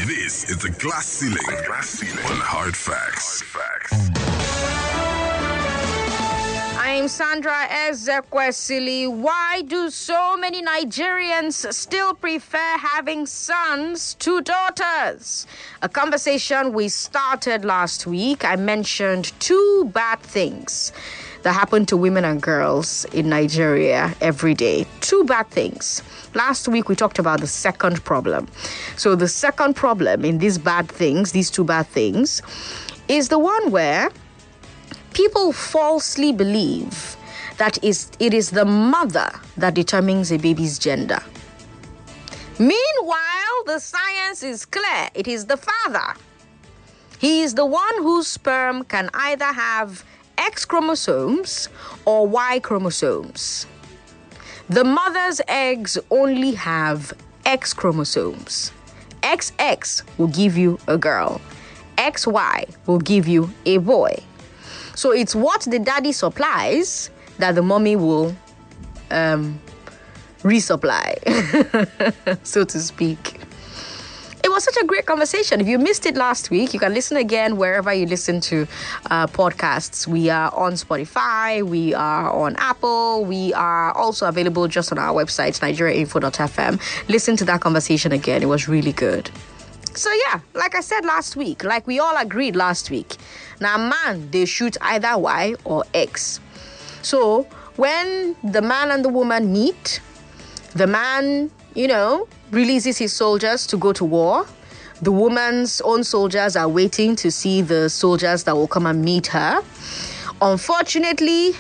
This is the Glass Ceiling on Hard Facts. I'm Sandra Ezekwesili. Why do so many Nigerians still prefer having sons to daughters? A conversation we started last week. I mentioned two bad things that happen to women and girls in Nigeria every day. Two bad things. Last week, we talked about the second problem. So the second problem in these bad things, these two bad things, is the one where people falsely believe that it is the mother that determines a baby's gender. Meanwhile, the science is clear. It is the father. He is the one whose sperm can either have X chromosomes or Y chromosomes. The mother's eggs only have X chromosomes. XX will give you a girl. XY will give you a boy. So it's what the daddy supplies that the mommy will resupply, so to speak. It was such a great conversation. If you missed it last week, you can listen again wherever you listen to podcasts. We are on Spotify. We are on Apple. We are also available just on our website, nigeriainfo.fm. Listen to that conversation again. It was really good. So yeah, like I said last week, like we all agreed last week, now man, they shoot either Y or X. So when the man and the woman meet, the man, releases his soldiers to go to war. The woman's own soldiers are waiting to see the soldiers that will come and meet her. Unfortunately,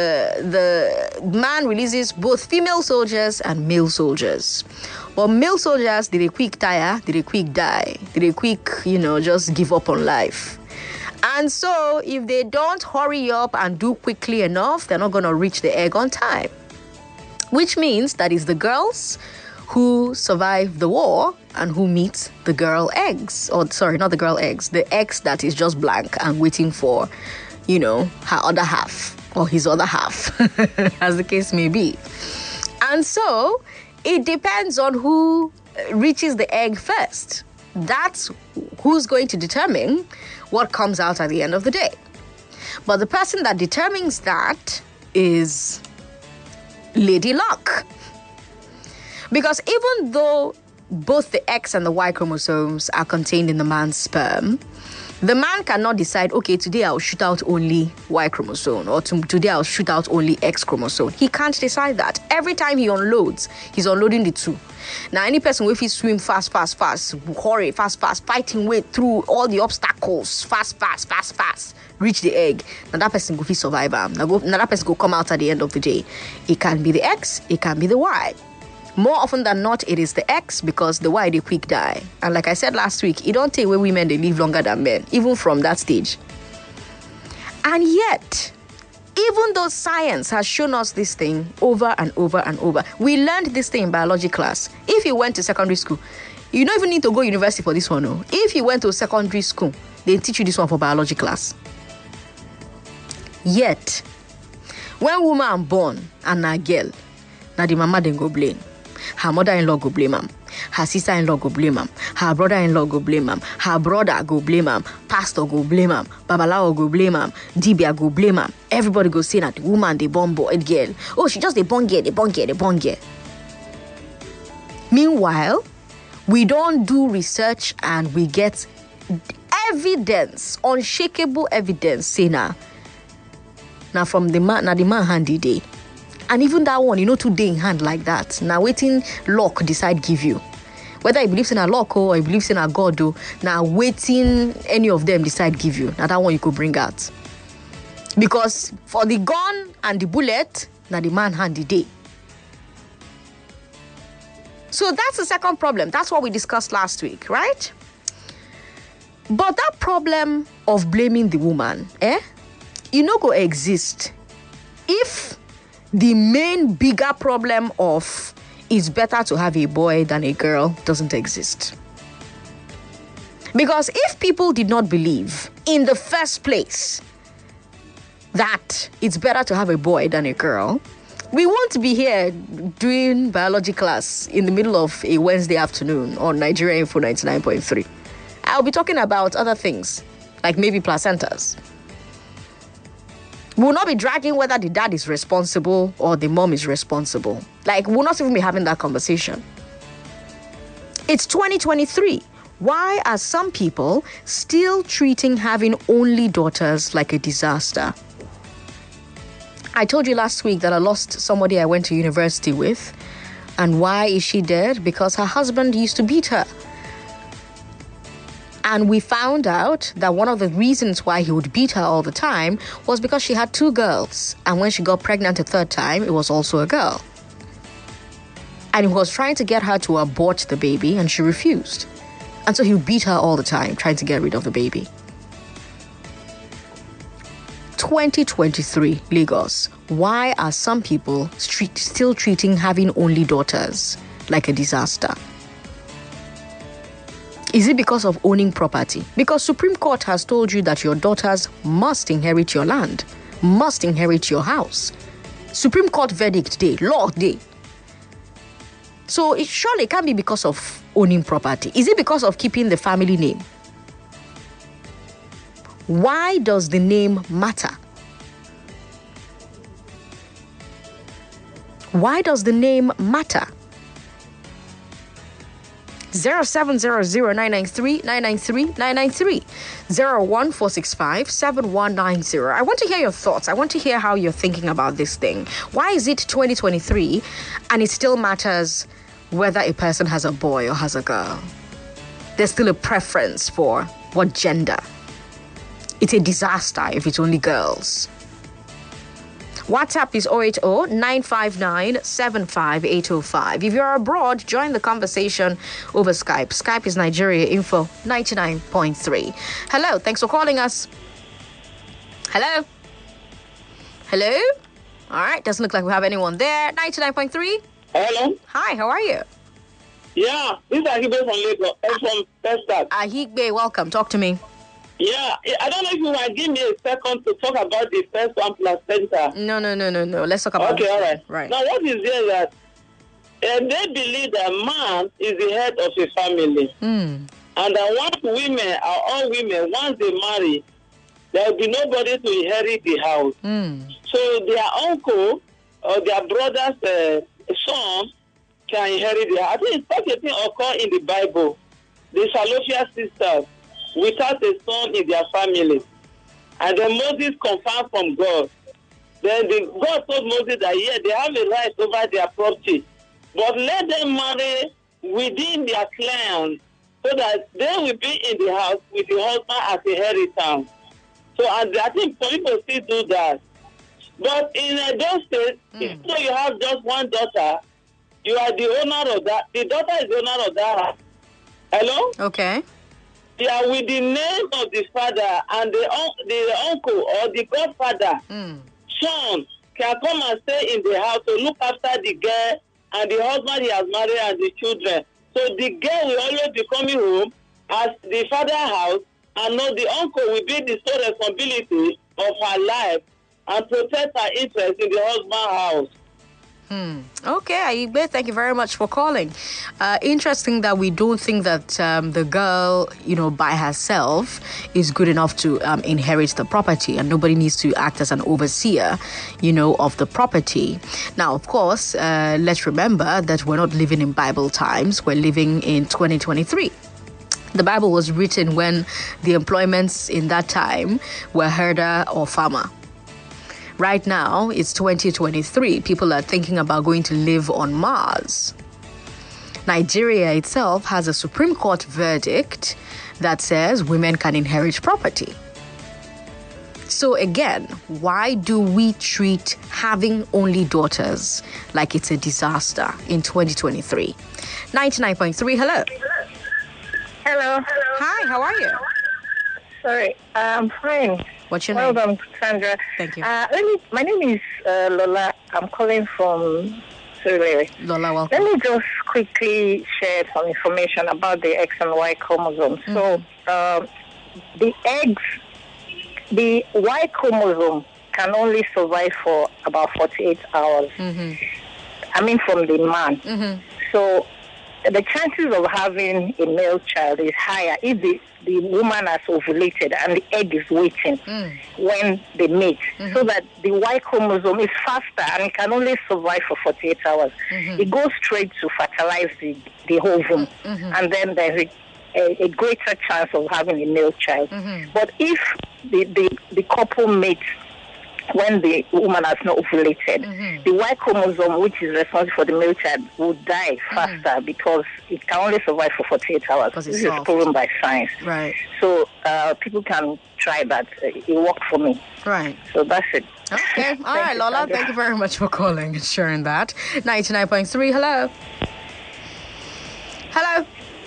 the man releases both female soldiers and male soldiers. But male soldiers, did a quick tire, did a quick die, did a quick, just give up on life. And so if they don't hurry up and do quickly enough, they're not going to reach the egg on time. Which means that it's the girls who survive the war and who meet the girl eggs. Or sorry, not the girl eggs. The eggs that is just blank and waiting for, her other half or his other half, as the case may be. And so it depends on who reaches the egg first. That's who's going to determine what comes out at the end of the day. But the person that determines that is Lady Luck. Because even though both the X and the Y chromosomes are contained in the man's sperm, the man cannot decide, okay, today I'll shoot out only Y chromosome or today I'll shoot out only X chromosome. He can't decide that. Every time he unloads, he's unloading the two. Now, any person if he swim fast, hurry, fast, fighting way through all the obstacles, fast, reach the egg. Now that person go fit survive. Now that person go come out at the end of the day. It can be the X, it can be the Y. More often than not, it is the X because the Y, they quick die. And like I said last week, it don't take away women, they live longer than men, even from that stage. And yet, even though science has shown us this thing over and over and over, we learned this thing in biology class. If you went to secondary school, you don't even need to go university for this one. No. If you went to secondary school, they teach you this one for biology class. Yet, when woman born and a girl, now the mama then go blame. Her mother-in-law go blame him. Her sister-in-law go blame him. Her brother-in-law go blame him. Her brother go blame him. Pastor go blame him. Babalawo go blame him. Dibia go blame him. Everybody go say that the woman, they born boy, girl. Oh, she just the born girl. Meanwhile, we don't do research and we get evidence, unshakable evidence, say now from the man handy day. And even that one, today in hand like that. Now waiting luck decide give you. Whether he believes in a luck or he believes in a God, now waiting any of them decide give you. Now that one you could bring out. Because for the gun and the bullet, now the man hand the day. So that's the second problem. That's what we discussed last week, right? But that problem of blaming the woman, go exist if the main bigger problem of it's better to have a boy than a girl doesn't exist. Because if people did not believe in the first place that it's better to have a boy than a girl, We won't be here doing biology class in the middle of a Wednesday afternoon on Nigeria Info 99.3. I'll be talking about other things, like maybe placentas. We'll not be dragging whether the dad is responsible or the mom is responsible. Like, we'll not even be having that conversation. It's 2023. Why are some people still treating having only daughters like a disaster? I told you last week that I lost somebody I went to university with. And why is she dead? Because her husband used to beat her. And we found out that one of the reasons why he would beat her all the time was because she had 2 girls. And when she got pregnant a 3rd time, it was also a girl. And he was trying to get her to abort the baby, and she refused. And so he would beat her all the time, trying to get rid of the baby. 2023, Lagos. Why are some people still treating having only daughters like a disaster? Is it because of owning property? Because Supreme Court has told you that your daughters must inherit your land, must inherit your house. Supreme Court verdict day, law day. So it surely can't be because of owning property. Is it because of keeping the family name? Why does the name matter? Why does the name matter? 0700-993-993-993 01465-7190. I want to hear your thoughts. I want to hear how you're thinking about this thing. Why is it 2023 and it still matters whether a person has a boy or has a girl? There's still a preference for what gender. It's a disaster if it's only girls. WhatsApp is 080-959-75805. If you're abroad, join the conversation over Skype. Skype is Nigeria Info 99.3. Hello, thanks for calling us. Hello? Hello? All right, doesn't look like we have anyone there. 99.3. Hello? Hi, how are you? Yeah, this is Ahigbe from Lagos. I'm from Texas. Ahigbe, welcome. Talk to me. Yeah, I don't know if you might give me a second to talk about the first one placenta. No. Let's talk about Okay, all right. Right. Now, what is there that they believe that man is the head of a family. And that once women are all women, once they marry, there will be nobody to inherit the house. So their uncle or their brother's son can inherit the house. I think such a thing occur in the Bible. The Salophian sisters, without a son in their family. And then Moses confirmed from God. Then God told Moses that, they have a right over their property. But let them marry within their clan so that they will be in the house with the husband as inheritance. So and I think some people still do that. But in those states, so you have just one daughter, you are the owner of that. The daughter is the owner of that house. Hello? Okay. They are with the name of the father and the uncle or the godfather. Son can come and stay in the house to look after the girl and the husband he has married and the children. So the girl will always be coming home as the father's house, and now the uncle will be the sole responsibility of her life and protect her interest in the husband's house. Okay, Ayigbe, thank you very much for calling. Interesting that we don't think that the girl, by herself is good enough to inherit the property, and nobody needs to act as an overseer, of the property. Now, of course, let's remember that we're not living in Bible times. We're living in 2023. The Bible was written when the employments in that time were herder or farmer. Right now, it's 2023. People are thinking about going to live on Mars. Nigeria itself has a Supreme Court verdict that says women can inherit property. So again, why do we treat having only daughters like it's a disaster in 2023? 99.3, hello. Hello. Hi, how are you? Sorry, I'm fine. What's your name? Well done, Sandra. Thank you. My name is Lola. I'm calling from Surrey. Lola, welcome. Let me just quickly share some information about the X and Y chromosomes. So, the Y chromosome can only survive for about 48 hours. I mean, from the man. So the chances of having a male child is higher if the woman has ovulated and the egg is waiting when they mate, so that the Y chromosome is faster and it can only survive for 48 hours. It goes straight to fertilize the ovum, and then there's a greater chance of having a male child. But if the couple mates when the woman has not ovulated, the Y chromosome, which is responsible for the male child, will die faster because it can only survive for 48 hours. This is proven by science. Right. So people can try that. It worked for me. Right. So that's it. Okay. All right, Lola. Thank you very much for calling and sharing that. 99.3. Hello. Hello.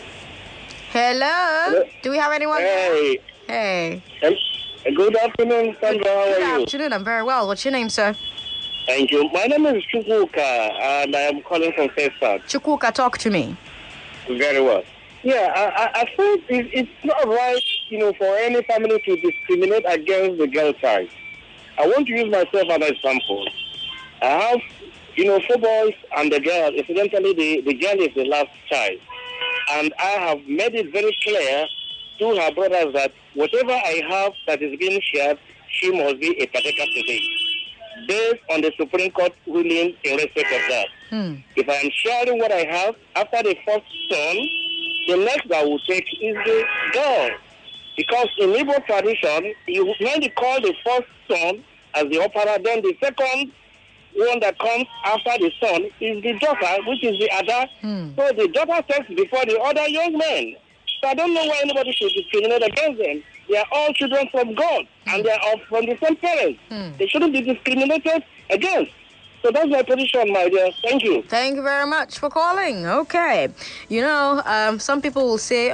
Hello. Do we have anyone? Hey. Hey. Good afternoon, Sandra. How are you? Good afternoon. I'm very well. What's your name, sir? Thank you. My name is Chukwuka, and I am calling from Fairfax. Chukwuka, talk to me. Very well. Yeah, I think it's not right, for any family to discriminate against the girl child. I want to use myself as an example. I have, 4 boys and the girl. Incidentally, the girl is the last child. And I have made it very clear to her brothers that whatever I have that is being shared, she must be a partaker today, based on the Supreme Court ruling in respect of that. If I am sharing what I have, after the first son, the next I will take is the girl. Because in Igbo tradition, when you call the first son as the opera, then the second one that comes after the son is the daughter, which is the other. So the daughter takes before the other young men. So I don't know why anybody should discriminate against them. They are all children from God, and they are all from the same parents. They shouldn't be discriminated against. So that's my position, my dear. Thank you. Thank you very much for calling. Okay. Some people will say,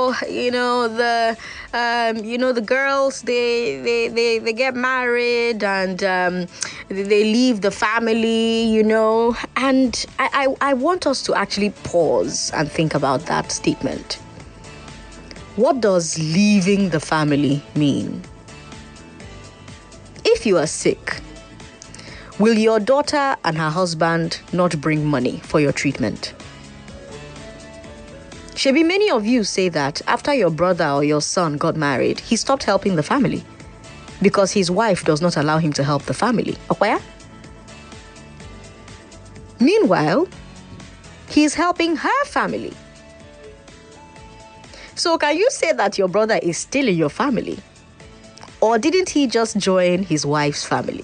the girls, they get married and they leave the family, And I want us to actually pause and think about that statement. What does leaving the family mean? If you are sick, will your daughter and her husband not bring money for your treatment? Shebi, many of you say that after your brother or your son got married, he stopped helping the family because his wife does not allow him to help the family. Okay? Meanwhile, he is helping her family. So can you say that your brother is still in your family? Or didn't he just join his wife's family?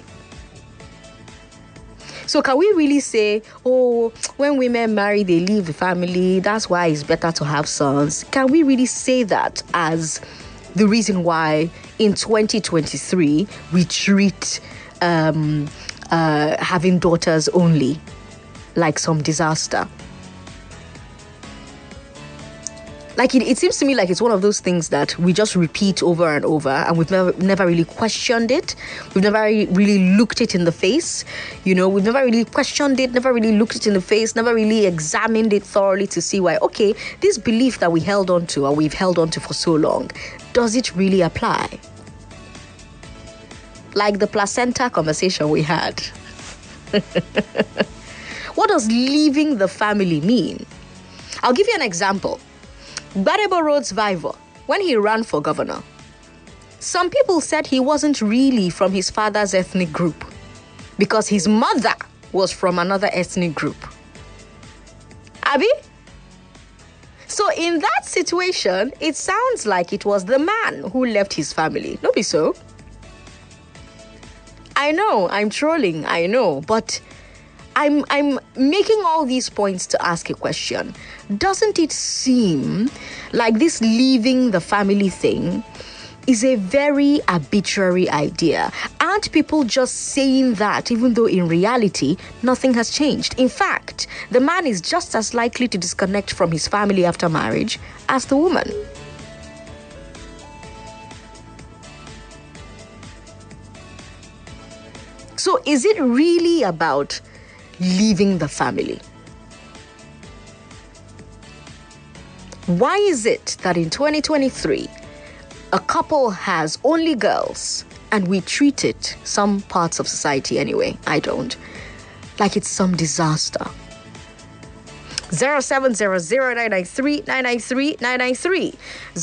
So can we really say, when women marry, they leave the family, that's why it's better to have sons? Can we really say that as the reason why in 2023 we treat having daughters only like some disaster? Like it seems to me like it's one of those things that we just repeat over and over, and we've never really questioned it. We've never really looked it in the face. We've never really questioned it, never really looked it in the face, never really examined it thoroughly to see why, okay, this belief that we've held on to for so long, does it really apply? Like the placenta conversation we had. What does leaving the family mean? I'll give you an example. Gbadebo Rhodes Vivour, when he ran for governor, some people said he wasn't really from his father's ethnic group because his mother was from another ethnic group. Abi? So in that situation, it sounds like it was the man who left his family. No be so? I know, I'm trolling, I know, but I'm making all these points to ask a question. Doesn't it seem like this leaving the family thing is a very arbitrary idea? Aren't people just saying that even though in reality nothing has changed? In fact, the man is just as likely to disconnect from his family after marriage as the woman. So is it really about leaving the family? Why is it that in 2023, a couple has only girls And we treat it, some parts of society anyway, I don't, like it's some disaster. 0700-993-993-993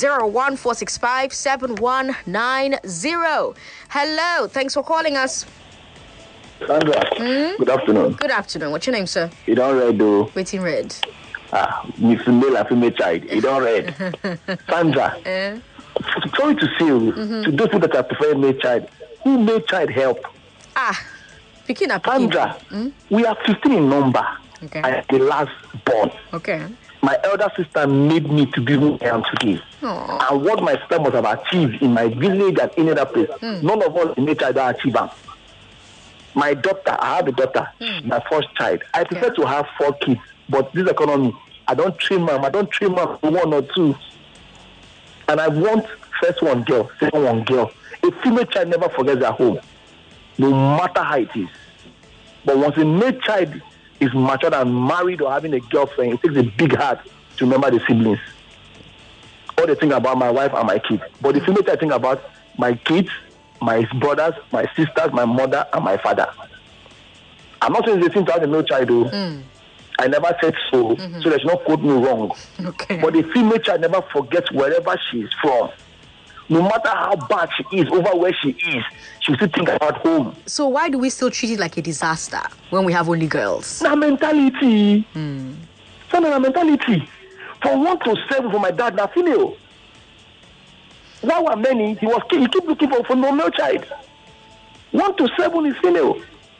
01465-7190. Hello, thanks for calling us. Sandra, good afternoon. Good afternoon. What's your name, sir? You don't read though. Waiting red. Miss Male and female child. You don't read. Sandra, sorry to say, to those people that are preferring male child, who male child help? Picking up. Sandra, we are 15 in number. Okay. I am the last born. Okay. My elder sister made me to be who I am today. Aww. And what my sister must have achieved in my village and any other place, none of us in male child are achieving. My daughter, I have a daughter, my first child. I prefer to have 4 kids, but this economy, I don't train them. I don't train them for 1 or 2. And I want first one girl, second one girl. A female child never forgets their home, no matter how it is. But once a male child is matured and married or having a girlfriend, it takes a big heart to remember the siblings. All they think about my wife and my kids. But the female child think about my kids, my brothers, my sisters, my mother, and my father. I'm not saying it's a thing to have a male child, though. I never said so, so there's no quote me wrong. Okay. But the female child never forgets wherever she is from. No matter how bad she is, over where she is, she will still think about home. So why do we still treat it like a disaster when we have only girls? Na mentality. So na mentality. From 1 to 7 for my dad, na female. Now were many, he keep looking for no male child. 1 to 7 is female.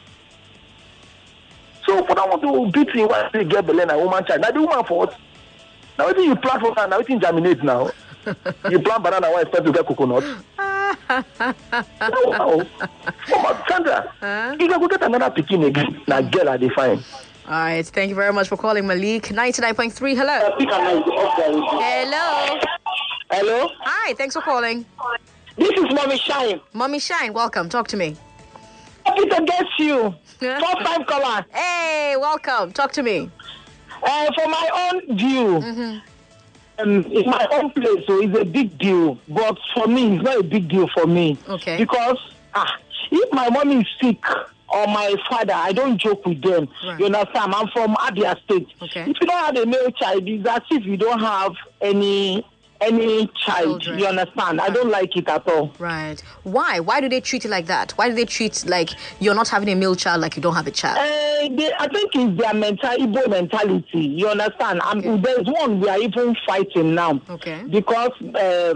So for that one to beat him, why they get Belen and woman child? Now the woman fault. Now what you plant for now? What you germinate now? You plant banana, why expect to get coconut? Wow. Sandra, you can go get another picking again. Now girl, I define. All right, thank you very much for calling, Malik. 99.3, hello. Hello. Hello? Hi, thanks for calling. This is Mommy Shine. Mommy Shine, welcome. Talk to me. Happy to get you. 4-5 caller. Hey, welcome. Talk to me. For my own view, it's my own place, so it's a big deal. But for me, it's not a big deal for me. Okay. Because if my mom is sick or my father, I don't joke with them. Right. You understand? I'm from Abia State. Okay. If you don't have a male child, it's as if you don't have any child. Children. You understand? Right. I don't like it at all. Right. Why? Why do they treat it like that? Why do they treat like you're not having a male child like you don't have a child? I think it's their Igbo mentality. You understand? Okay. There's one we are even fighting now. Okay. Because the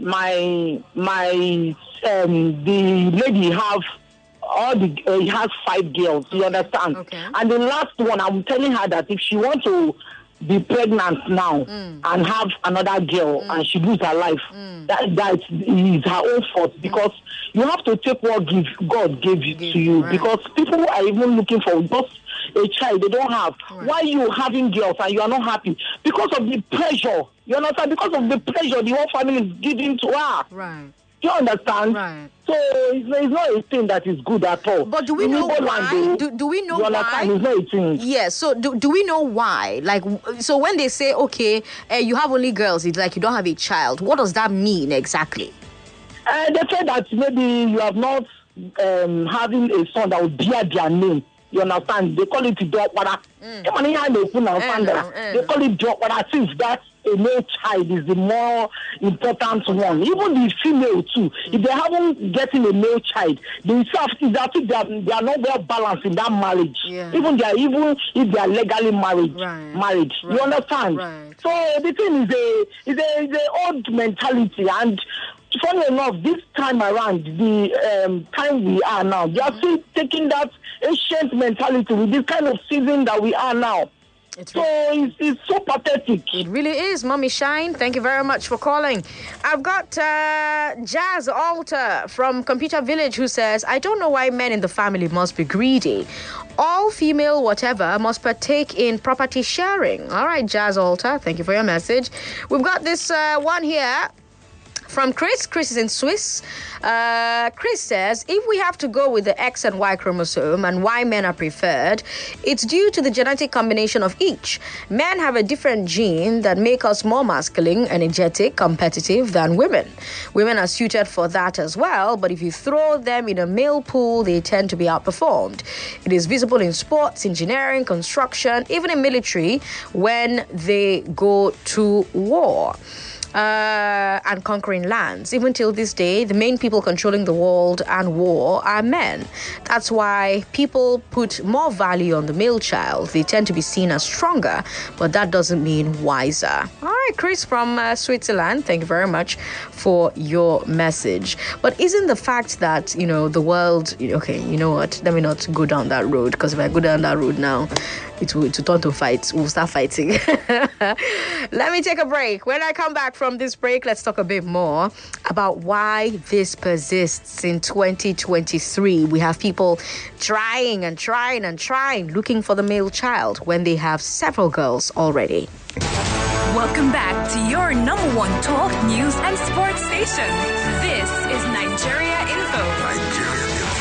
lady he has 5 girls. You understand? Okay. And the last one, I'm telling her that if she wants to be pregnant now and have another girl and she lose her life, that is her own fault, because you have to take what God gave to you. Right. Because people are even looking for just a child they don't have. Right. Why you having girls and you are not happy? Because of the pressure. You understand? Because of the pressure the whole family is giving to her. Right. You understand? Right. So it's not a thing that is good at all. But do we know why? Do we know you understand? why? It's not a thing. Yes. So do we know why? Like, so when they say, okay, you have only girls, it's like you don't have a child. What does that mean exactly? They say that maybe you have not having a son that will bear their name. You understand? They call it Diokwara. They call it Diokwara, since that a male child is the more important one. Even the female too. If they haven't getting a male child, they are not well balanced in that marriage. Yeah. Even if they are legally married. Right. You understand? Right. So the thing is a old mentality, and funny enough, this time around, the time we are now, they are still taking that ancient mentality with this kind of season that we are now. It's so pathetic. It really is, Mommy Shine. Thank you very much for calling. I've got Jazz Alter from Computer Village who says, I don't know why men in the family must be greedy. All female whatever must partake in property sharing. All right, Jazz Alter, thank you for your message. We've got this one here From Chris. Chris is in Swiss. Chris says, if we have to go with the X and Y chromosome and why men are preferred, it's due to the genetic combination of each. Men have a different gene that make us more masculine, energetic, competitive than women. Women are suited for that as well, but if you throw them in a male pool, they tend to be outperformed. It is visible in sports, engineering, construction, even in military when they go to war. And conquering lands. Even till this day, the main people controlling the world and war are men. That's why people put more value on the male child. They tend to be seen as stronger, but that doesn't mean wiser. All right, Chris from Switzerland, thank you very much for your message. But isn't the fact that, the world, okay, you know what? Let me not go down that road, because if I go down that road now, it will turn to fight. We'll start fighting. Let me take a break. When I come back from this break, let's talk a bit more about why this persists in 2023. We have people trying, looking for the male child when they have several girls already. Welcome back to your number one talk, news, and sports station. This is Nigeria Info.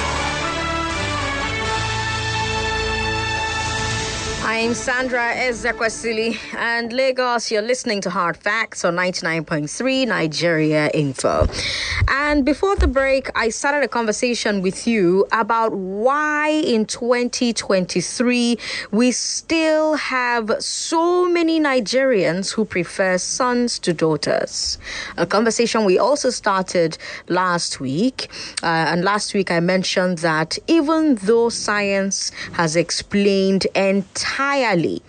I'm Sandra Ezekwesili, and Lagos, you're listening to Hard Facts on 99.3 Nigeria Info. And before the break, I started a conversation with you about why in 2023 we still have so many Nigerians who prefer sons to daughters. A conversation we also started last week. And last week I mentioned that even though science has explained entirely,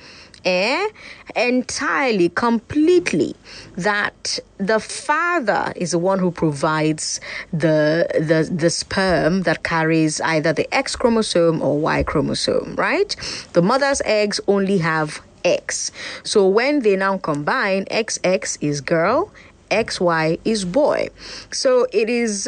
completely, that the father is the one who provides the sperm that carries either the X chromosome or Y chromosome, right? The mother's eggs only have X. So when they now combine, XX is girl, XY is boy. So it is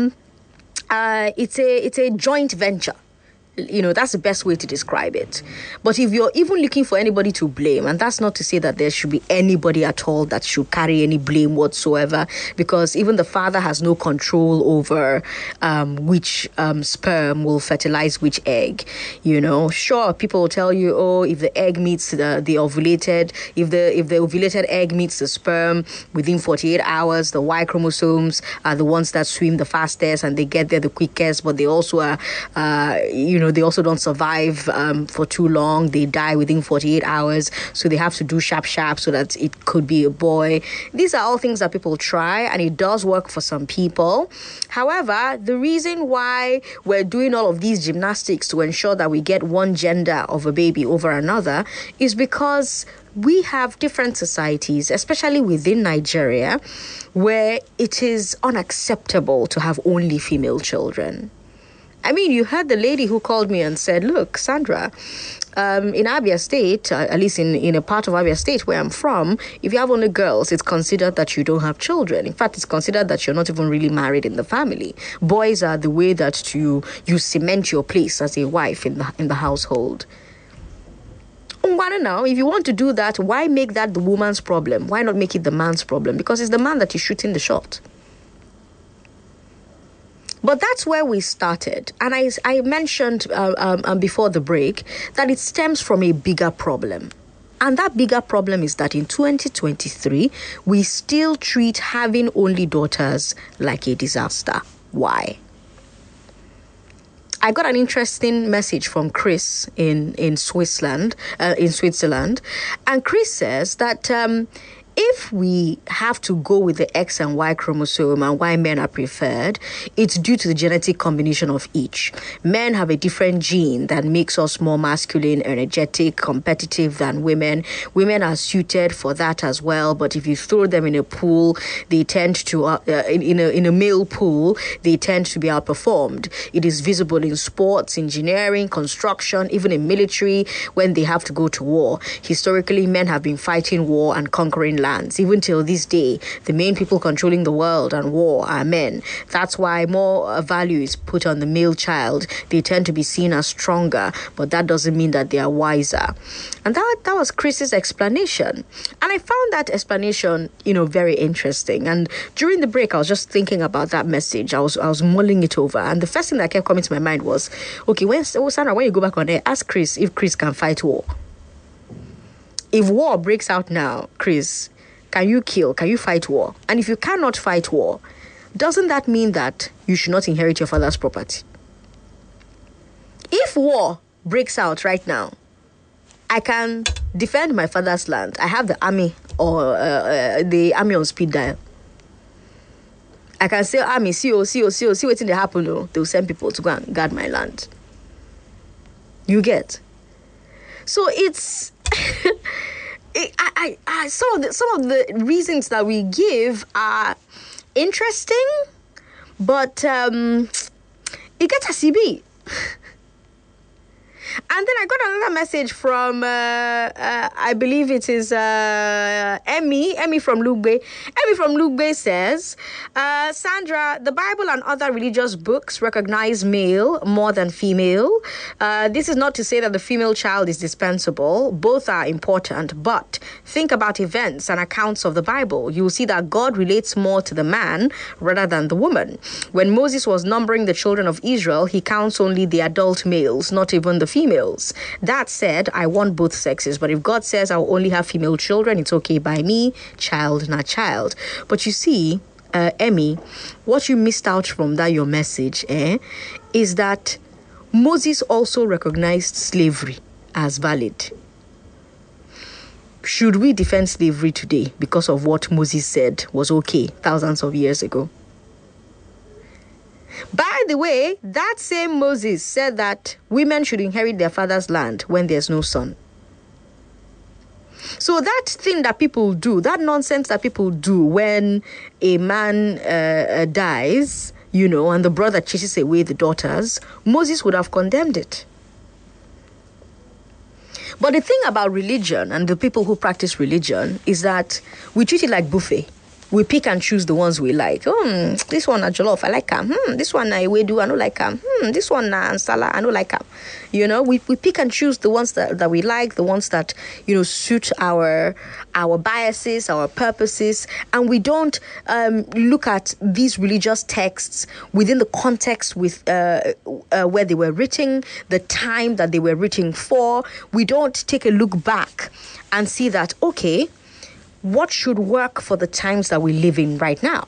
it's a joint venture. That's the best way to describe it. But if you're even looking for anybody to blame, and that's not to say that there should be anybody at all that should carry any blame whatsoever, because even the father has no control over which sperm will fertilize which egg. Sure, people will tell you, oh, if the egg meets the ovulated, if the ovulated egg meets the sperm within 48 hours, the Y chromosomes are the ones that swim the fastest and they get there the quickest, but they also are, they also don't survive for too long. They die within 48 hours. So they have to do sharp so that it could be a boy. These are all things that people try, and it does work for some people. However, the reason why we're doing all of these gymnastics to ensure that we get one gender of a baby over another is because we have different societies, especially within Nigeria, where it is unacceptable to have only female children. I mean, you heard the lady who called me and said, look, Sandra, in Abia State, at least in a part of Abia State where I'm from, if you have only girls, it's considered that you don't have children. In fact, it's considered that you're not even really married in the family. Boys are the way that you cement your place as a wife in the household. Now, if you want to do that, why make that the woman's problem? Why not make it the man's problem? Because it's the man that is shooting the shot. But that's where we started. And I mentioned before the break that it stems from a bigger problem. And that bigger problem is that in 2023, we still treat having only daughters like a disaster. Why? I got an interesting message from Chris in Switzerland. And Chris says that if we have to go with the X and Y chromosome and why men are preferred, it's due to the genetic combination of each. Men have a different gene that makes us more masculine, energetic, competitive than women. Women are suited for that as well, but if you throw them in a pool, they tend to, in a male pool, they tend to be outperformed. It is visible in sports, engineering, construction, even in military when they have to go to war. Historically, men have been fighting war and conquering lands. Even till this day, the main people controlling the world and war are men. That's why more value is put on the male child. They tend to be seen as stronger, but that doesn't mean that they are wiser. And that was Chris's explanation. And I found that explanation, very interesting. And during the break, I was just thinking about that message. I was mulling it over. And the first thing that kept coming to my mind was, okay, Sandra, when you go back on there, ask Chris if Chris can fight war. If war breaks out now, Chris, can you kill? Can you fight war? And if you cannot fight war, doesn't that mean that you should not inherit your father's property? If war breaks out right now, I can defend my father's land. I have the army or the army on speed dial. I can say, army, see what's in the happen. They'll send people to go and guard my land. You get? So it's some of the reasons that we give are interesting, but it gets a CB. And then I got another message from, I believe it is Emmy from Lugbe. Emmy from Lugbe says, Sandra, the Bible and other religious books recognize male more than female. This is not to say that the female child is dispensable. Both are important, but think about events and accounts of the Bible. You will see that God relates more to the man rather than the woman. When Moses was numbering the children of Israel, he counts only the adult males, not even the females. That said, I want both sexes, but if God says I'll only have female children, it's okay by me, child, not child. But you see, Emmy, what you missed out from that your message is that Moses also recognized slavery as valid. Should we defend slavery today because of what Moses said was okay thousands of years ago? By the way, that same Moses said that women should inherit their father's land when there's no son. So that thing that people do, that nonsense that people do when a man dies, and the brother chases away the daughters, Moses would have condemned it. But the thing about religion and the people who practice religion is that we treat it like buffet. We pick and choose the ones we like. This one na jollof, I like them. This one na ewedu, I don't like them. This one na ansala, I don't like them. We pick and choose the ones that we like, the ones that suit our biases, our purposes, and we don't look at these religious texts within the context with where they were written, the time that they were written for. We don't take a look back and see that, okay, what should work for the times that we live in right now?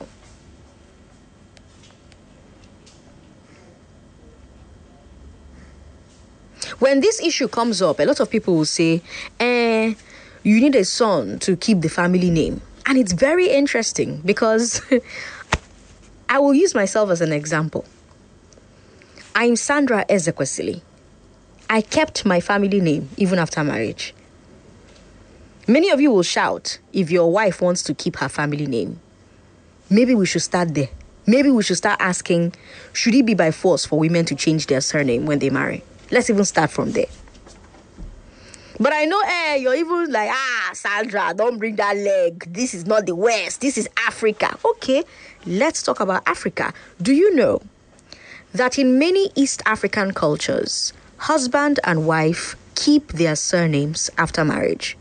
When this issue comes up, a lot of people will say, you need a son to keep the family name. And it's very interesting because I will use myself as an example. I'm Sandra Ezekwesili. I kept my family name even after marriage. Many of you will shout if your wife wants to keep her family name. Maybe we should start there. Maybe we should start asking, should it be by force for women to change their surname when they marry? Let's even start from there. But I know, you're even like, Sandra, don't bring that leg. This is not the West. This is Africa. Okay, let's talk about Africa. Do you know that in many East African cultures, husband and wife keep their surnames after marriage?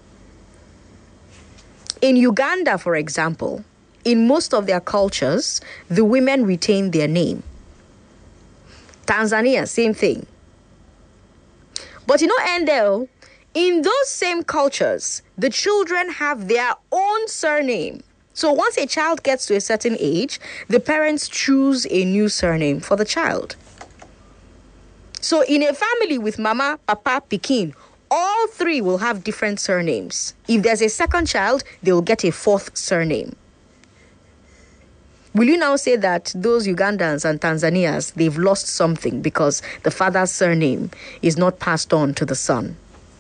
In Uganda, for example, in most of their cultures, the women retain their name. Tanzania, same thing. But Endel, in those same cultures, the children have their own surname. So once a child gets to a certain age, the parents choose a new surname for the child. So in a family with mama, papa, pikin, all three will have different surnames. If there's a second child, they will get a fourth surname. Will you now say that those Ugandans and Tanzanians, they've lost something because the father's surname is not passed on to the son?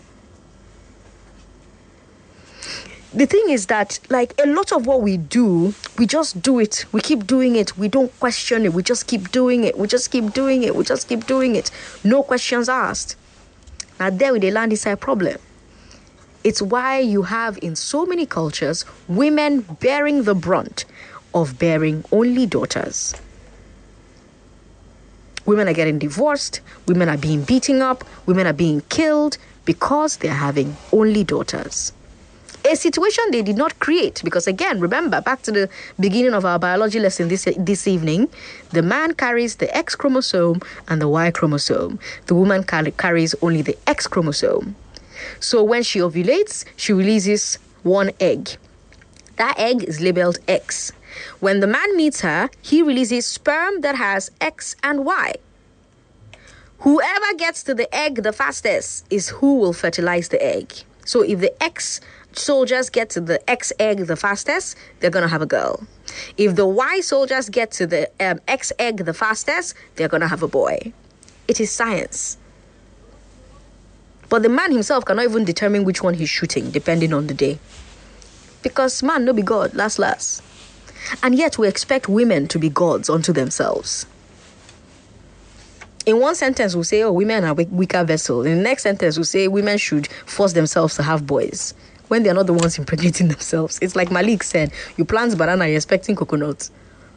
The thing is that, a lot of what we do, we just do it. We keep doing it. We don't question it. We just keep doing it. We just keep doing it. We just keep doing it. No questions asked. Now there with the land is a problem. It's why you have in so many cultures women bearing the brunt of bearing only daughters. Women are getting divorced, women are being beaten up, women are being killed because they're having only daughters. A situation they did not create, because again, remember, back to the beginning of our biology lesson this evening, the man carries the X chromosome and the Y chromosome. The woman carries only the X chromosome. So when she ovulates, she releases one egg. That egg is labeled X. When the man meets her, he releases sperm that has X and Y. Whoever gets to the egg the fastest is who will fertilize the egg. So if the X soldiers get to the X egg the fastest, they're going to have a girl. If the Y soldiers get to the X egg the fastest, they're going to have a boy. It is science. But the man himself cannot even determine which one he's shooting, depending on the day. Because man no be God, last. And yet we expect women to be gods unto themselves. In one sentence, we'll say, women are weaker vessels. In the next sentence, we'll say women should force themselves to have boys when they're not the ones impregnating themselves. It's like Malik said, you plant banana, you're expecting coconuts.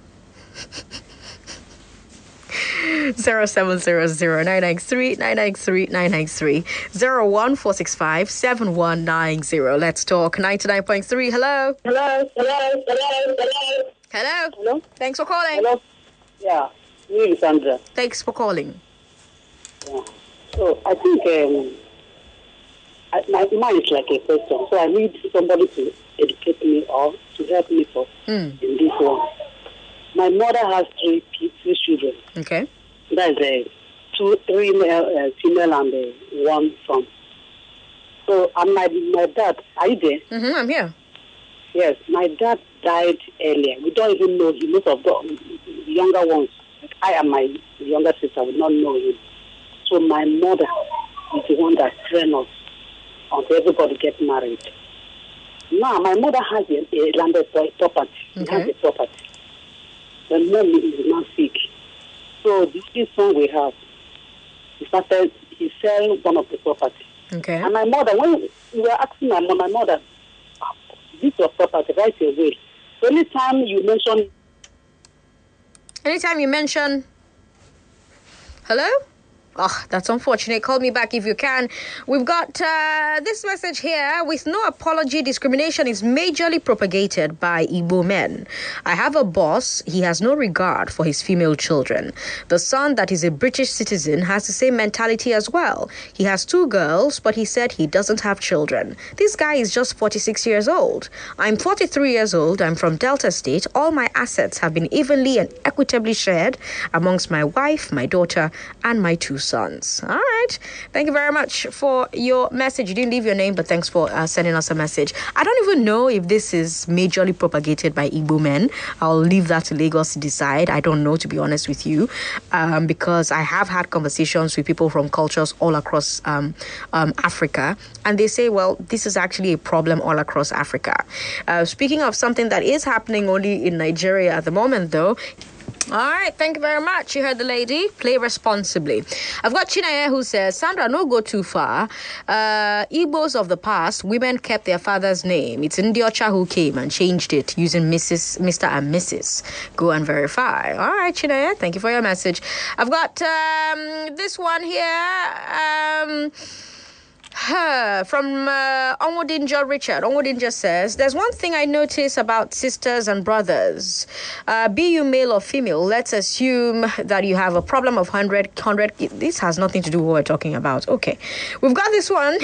0700-993-993-993 01465-7190. Let's talk. 99.3. Hello. Hello. Hello. Thanks for calling. Hello. Yeah, me, Sandra. Thanks for calling. Yeah. So I think mine is like a question. So I need somebody to educate me or to help me in this one. My mother has three children. Okay. That is three female and one son. So, and my dad, are you there? Mm-hmm, I'm here. Yes, my dad died earlier. We don't even know him. Most of the younger ones, like I and my younger sister, would not know him. So my mother is the one that trained us until everybody get married. Now, my mother has a landed property. She has a property. The mom is now sick. So this son we have, he sell one of the property. Okay. And my mother, when we were asking my mother, this is your property, right away. So anytime you mention... Hello? Oh, that's unfortunate. Call me back if you can. We've got this message here. With no apology, discrimination is majorly propagated by Igbo men. I have a boss. He has no regard for his female children. The son that is a British citizen has the same mentality as well. He has 2 girls, but he said he doesn't have children. This guy is just 46 years old. I'm 43 years old. I'm from Delta State. All my assets have been evenly and equitably shared amongst my wife, my daughter, and my 2 sons. All right. Thank you very much for your message. You didn't leave your name, but thanks for sending us a message. I don't even know if this is majorly propagated by Igbo men. I'll leave that to Lagos to decide. I don't know, to be honest with you, because I have had conversations with people from cultures all across Africa, and they say, well, this is actually a problem all across Africa. Speaking of something that is happening only in Nigeria at the moment, though. All right, thank you very much. You heard the lady. Play responsibly. I've got Chinaya who says, Sandra, no go too far. Igbos of the past, women kept their father's name. It's Ndiocha who came and changed it using Mr. and Mrs. Go and verify. All right, Chinaya, thank you for your message. I've got this one here. From Onwodinja Richard. Onwodinja says, there's one thing I notice about sisters and brothers. Be you male or female, let's assume that you have a problem of 100. This has nothing to do with what we're talking about. Okay. We've got this one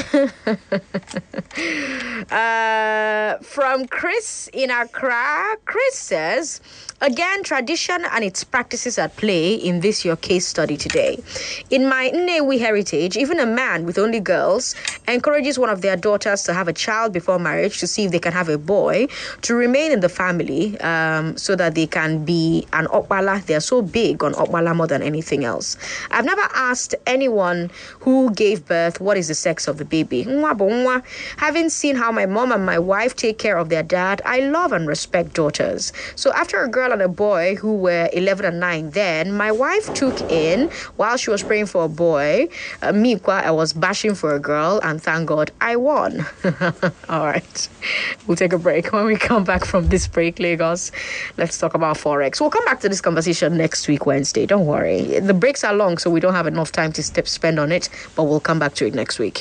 from Chris in Accra. Chris says, again, tradition and its practices at play in this your case study today. In my Nnewi heritage, even a man with only girls encourages one of their daughters to have a child before marriage to see if they can have a boy to remain in the family so that they can be an Okbala. They are so big on Okbala more than anything else. I've never asked anyone who gave birth what is the sex of the baby. Having seen how my mom and my wife take care of their dad, I love and respect daughters. So after a girl and a boy who were 11 and 9 then, my wife took in while she was praying for a boy. I was bashing for a girl. well, and thank God I won. All right. We'll take a break. When we come back from this break, Lagos, let's talk about Forex. We'll come back to this conversation next week, Wednesday. Don't worry. The breaks are long, so we don't have enough time to spend on it, but we'll come back to it next week.